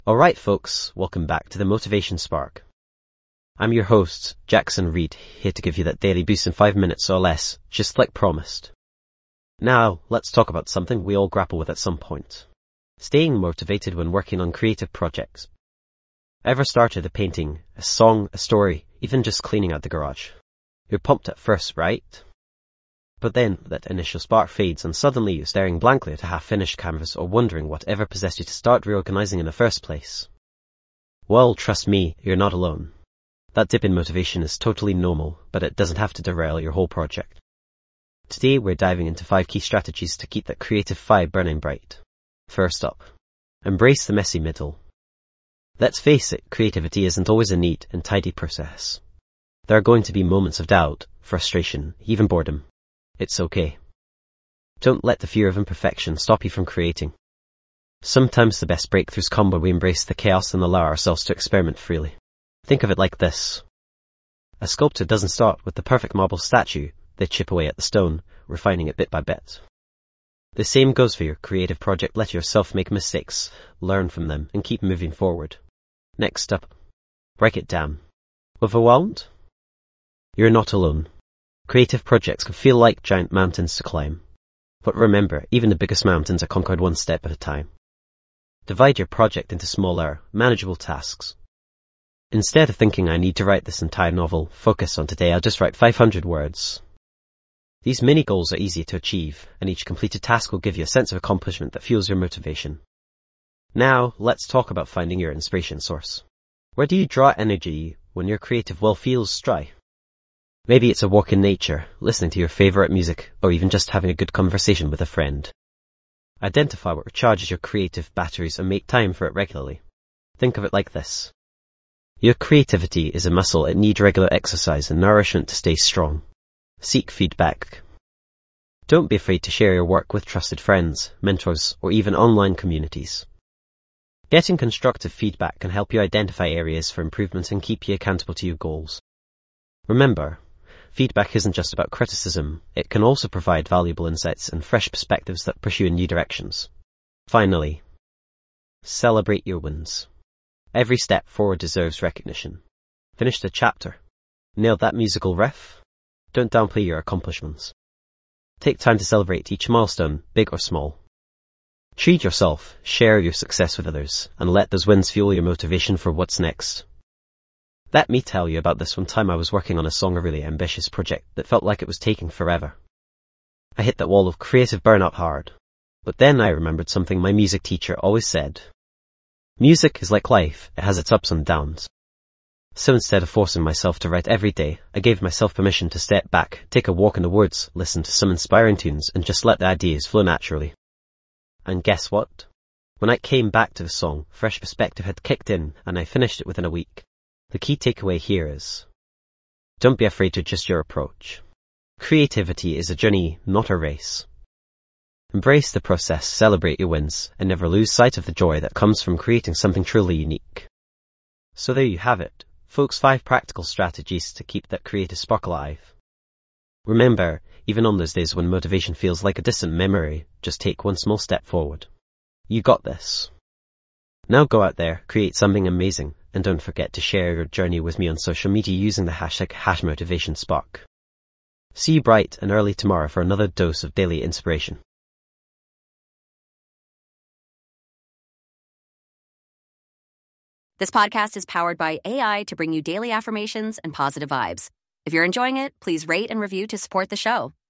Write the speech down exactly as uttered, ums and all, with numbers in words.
Alright folks, welcome back to the Motivation Spark. I'm your host, Jackson Reed, here to give you that daily boost in five minutes or less, just like promised. Now, let's talk about something we all grapple with at some point. Staying motivated when working on creative projects. Ever started a painting, a song, a story, even just cleaning out the garage? You're pumped at first, right? But then that initial spark fades and suddenly you're staring blankly at a half-finished canvas or wondering whatever possessed you to start reorganizing in the first place. Well, trust me, you're not alone. That dip in motivation is totally normal, but it doesn't have to derail your whole project. Today we're diving into five key strategies to keep that creative fire burning bright. First up, embrace the messy middle. Let's face it, creativity isn't always a neat and tidy process. There are going to be moments of doubt, frustration, even boredom. It's okay. Don't let the fear of imperfection stop you from creating. Sometimes the best breakthroughs come when we embrace the chaos and allow ourselves to experiment freely. Think of it like this. A sculptor doesn't start with the perfect marble statue. They chip away at the stone, refining it bit by bit. The same goes for your creative project. Let yourself make mistakes, learn from them, and keep moving forward. Next up, break it down. Overwhelmed? You're not alone. Creative projects can feel like giant mountains to climb. But remember, even the biggest mountains are conquered one step at a time. Divide your project into smaller, manageable tasks. Instead of thinking I need to write this entire novel, focus on today I'll just write five hundred words. These mini goals are easy to achieve, and each completed task will give you a sense of accomplishment that fuels your motivation. Now, let's talk about finding your inspiration source. Where do you draw energy when your creative well feels dry? Maybe it's a walk in nature, listening to your favorite music, or even just having a good conversation with a friend. Identify what recharges your creative batteries and make time for it regularly. Think of it like this. Your creativity is a muscle. It needs regular exercise and nourishment to stay strong. Seek feedback. Don't be afraid to share your work with trusted friends, mentors, or even online communities. Getting constructive feedback can help you identify areas for improvement and keep you accountable to your goals. Remember, feedback isn't just about criticism. It can also provide valuable insights and fresh perspectives that push you in new directions. Finally, celebrate your wins. Every step forward deserves recognition. Finished a chapter? Nailed that musical riff? Don't downplay your accomplishments. Take time to celebrate each milestone, big or small. Treat yourself, share your success with others, and let those wins fuel your motivation for what's next. Let me tell you about this one time I was working on a song, a really ambitious project that felt like it was taking forever. I hit that wall of creative burnout hard. But then I remembered something my music teacher always said. Music is like life, it has its ups and downs. So instead of forcing myself to write every day, I gave myself permission to step back, take a walk in the woods, listen to some inspiring tunes, and just let the ideas flow naturally. And guess what? When I came back to the song, fresh perspective had kicked in, and I finished it within a week. The key takeaway here is, don't be afraid to adjust your approach. Creativity is a journey, not a race. Embrace the process, celebrate your wins, and never lose sight of the joy that comes from creating something truly unique. So there you have it, folks, five practical strategies to keep that creative spark alive. Remember, even on those days when motivation feels like a distant memory, just take one small step forward. You got this. Now go out there, create something amazing, and don't forget to share your journey with me on social media using the hashtag HashMotivationSpark. See you bright and early tomorrow for another dose of daily inspiration. This podcast is powered by A I to bring you daily affirmations and positive vibes. If you're enjoying it, please rate and review to support the show.